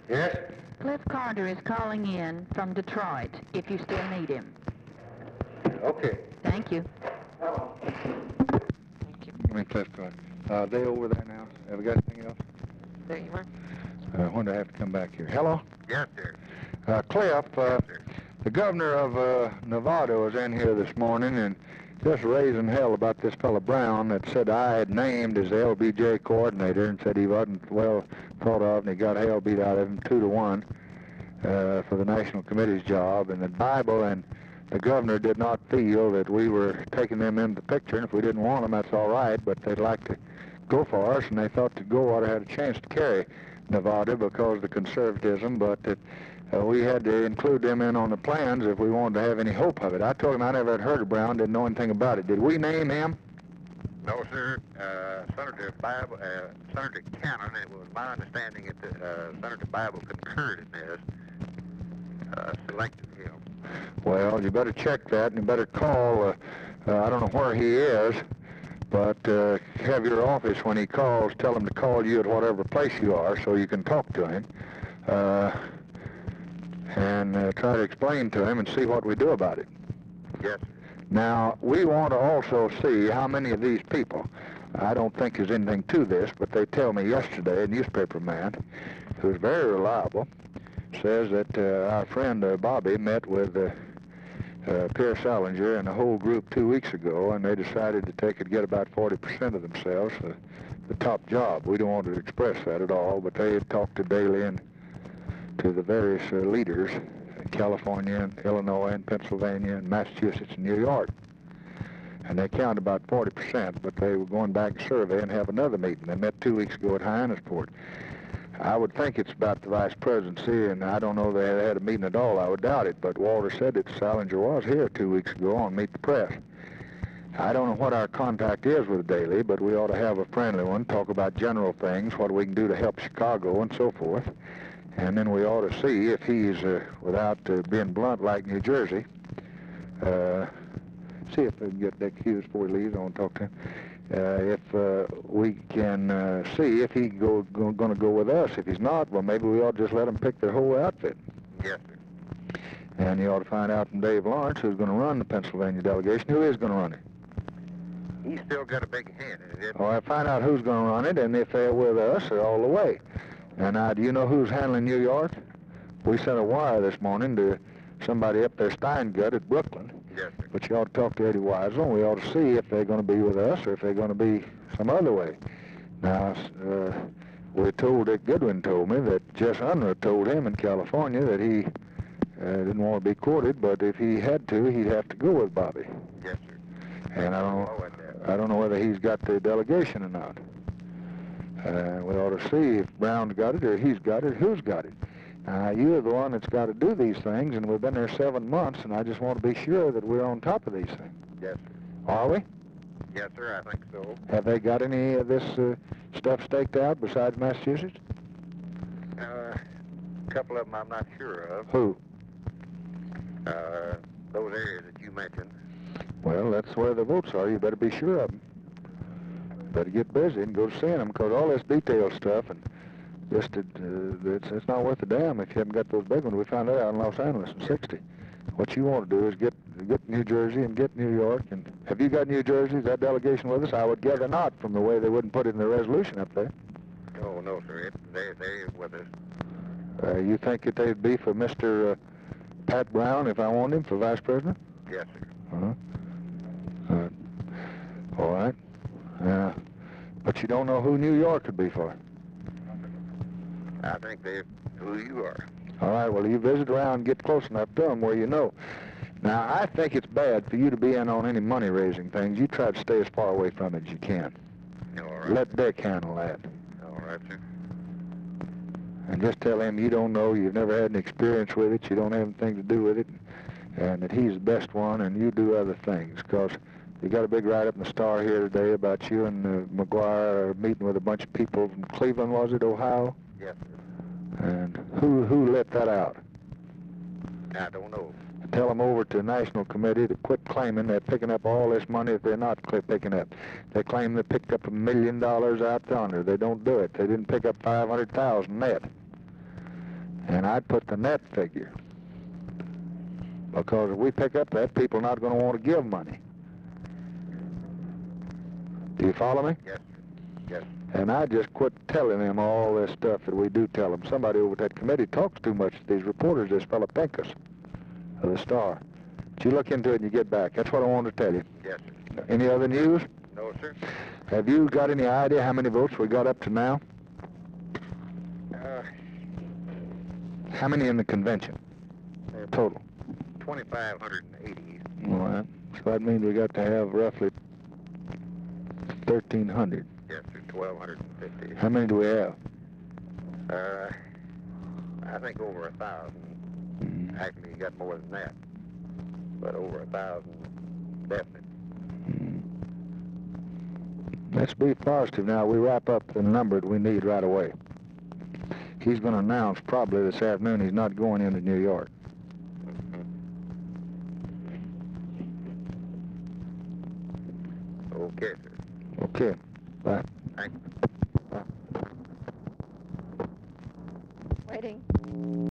Yes? Cliff Carter is calling in from Detroit, if you still need him. Okay. Thank you. Thank you. Give me Cliff Carter. Are they over there now? Have we got anything else? There you are. When do I have to come back here? Hello? Yes, sir. Cliff, Yes, sir. the governor of Nevada was in here this morning and just raising hell about this fellow Brown that said I had named as the LBJ coordinator and said he wasn't well thought of, and he got hell beat out of him 2-1 for the National Committee's job. And the Bible and the governor did not feel that we were taking them into the picture, and if we didn't want them, that's all right, but they'd like to go for us, and they thought that Goldwater had a chance to carry Nevada because of the conservatism, but that we had to include them in on the plans if we wanted to have any hope of it. I told him I never had heard of Brown, didn't know anything about it. Did we name him? No, sir. Senator Cannon, it was my understanding that Senator Bible concurred in this, selected him. Well, you better check that, and you better call, I don't know where he is, but have your office when he calls, tell him to call you at whatever place you are so you can talk to him. And try to explain to him and see what we do about it. Yes, sir. Now, we want to also see how many of these people, I don't think there's anything to this, but they tell me yesterday, a newspaper man who's very reliable, says that our friend Bobby met with Pierre Salinger and the whole group 2 weeks ago, and they decided that they could get about 40% of themselves for the top job. We don't want to express that at all, but they had talked to Daley and to the various leaders in California and Illinois and Pennsylvania and Massachusetts and New York. And they counted about 40%, but they were going back to survey and have another meeting. They met 2 weeks ago at Hyannisport. I would think it's about the vice presidency, and I don't know they had a meeting at all. I would doubt it, but Walter said that Salinger was here 2 weeks ago on Meet the Press. I don't know what our contact is with Daley, but we ought to have a friendly one, talk about general things, what we can do to help Chicago and so forth. And then we ought to see if he's, without being blunt like New Jersey, see if we can get Dick Hughes before he leaves. I want to talk to him. If we can see if he's going to go with us. If he's not, well, maybe we ought to just let him pick their whole outfit. Yes, sir. And you ought to find out from Dave Lawrence who's going to run the Pennsylvania delegation. Who is going to run it? He's still got a big hand in it. Well, I find out who's going to run it, and if they're with us, they're all the way. And do you know who's handling New York? We sent a wire this morning to somebody up there, Steingut at Brooklyn. Yes, sir. But you ought to talk to Eddie Weisel, and we ought to see if they're going to be with us or if they're going to be some other way. Now, we're told, Dick Goodwin told me that Jess Unruh told him in California that he didn't want to be courted, but if he had to, he'd have to go with Bobby. Yes, sir. And I don't know whether he's got the delegation or not. We ought to see if Brown's got it or he's got it, who's got it. You're the one that's got to do these things, and we've been there 7 months, and I just want to be sure that we're on top of these things. Yes, sir. Are we? Yes, sir, I think so. Have they got any of this stuff staked out besides Massachusetts? A couple of them I'm not sure of. Who? Those areas that you mentioned. Well, that's where the votes are. You better be sure of them. Better get busy and go seeing them, because all this detail stuff and just it's not worth a damn if you haven't got those big ones. We found that out in Los Angeles in '60. What you want to do is get New Jersey and get New York. And have you got New Jersey? Is that delegation with us? I would gather not, from the way they wouldn't put it in the resolution up there. Oh, no, sir. They're with us. You think that they'd be for Mr. Pat Brown if I want him for vice president? Yes, sir. Uh-huh. All right. But you don't know who New York would be for. I think they're who you are. All right, well, you visit around and get close enough to them where you know. Now, I think it's bad for you to be in on any money-raising things. You try to stay as far away from it as you can. All right. Let Dick handle that. All right, sir. And just tell him you don't know, you've never had any experience with it, you don't have anything to do with it, and that he's the best one, and you do other things, because you got a big write-up in the Star here today about you and McGuire meeting with a bunch of people from Cleveland, was it, Ohio? Yes, sir. And who let that out? I don't know. Tell them over to the National Committee to quit claiming they're picking up all this money that they're not picking up. They claim they picked up $1 million out yonder. They don't do it. They didn't pick up $500,000 net. And I'd put the net figure. Because if we pick up that, people are not going to want to give money. Do you follow me? Yes, sir. Yes. And I just quit telling them all this stuff that we do tell them. Somebody over at that committee talks too much to these reporters, this fellow Pincus of the Star. But you look into it and you get back. That's what I wanted to tell you. Yes, sir. Any other news? No, sir. Have you got any idea how many votes we got up to now? How many in the convention? Total. 2,580. All right. So that means we got to have roughly 1,300. Yes, sir. 1,250. How many do we have? I think over 1,000. Actually, you got more than that. But over 1,000, definite. Let's be positive now. We wrap up the number that we need right away. He's going to announce probably this afternoon he's not going into New York. Okay, sir. Okay. Bye. Thank you. Waiting.